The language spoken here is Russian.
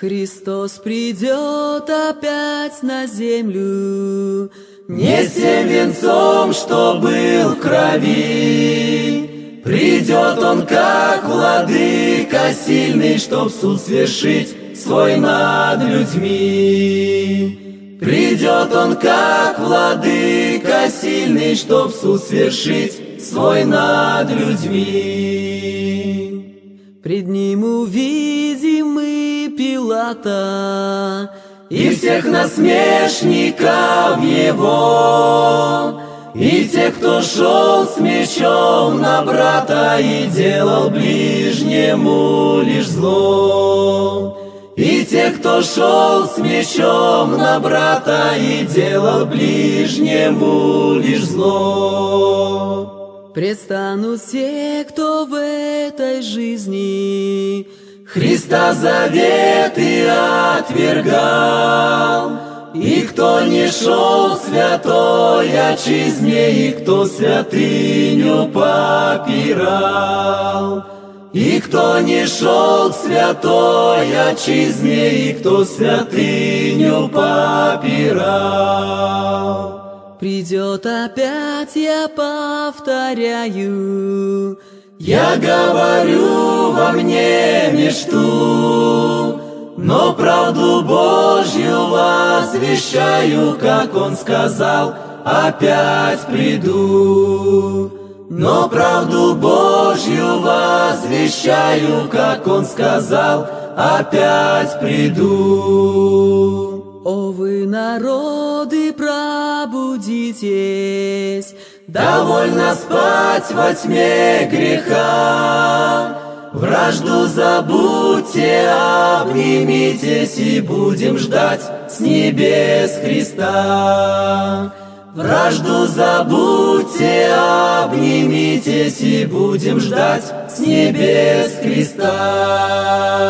Христос придет опять на землю, не с тем венцом, что был в крови. Придет Он как владыка сильный, чтоб суд свершить свой над людьми. Придет Он как владыка сильный, чтоб суд свершить свой над людьми. Пред Ним увидим мы Пилата и всех насмешников Его, и тех, кто шел с мечом на брата и делал ближнему лишь зло. И тех, кто шел с мечом на брата и делал ближнему лишь зло. Предстанут все, кто в этой жизни Христа заветы отвергал, и кто не шел в святой отчизне, и кто святыню попирал. И кто не шел к святой отчизне, и кто святыню попирал. Придет опять, я повторяю, я говорю во мне мечту, но правду Божью возвещаю, как Он сказал, опять приду. Но правду Божью возвещаю, как Он сказал, опять приду. О вы, народы, пробудитесь, довольно спать во тьме греха. Вражду забудьте, обнимитесь, и будем ждать с небес Христа. Вражду забудьте, обнимитесь, и будем ждать с небес Христа.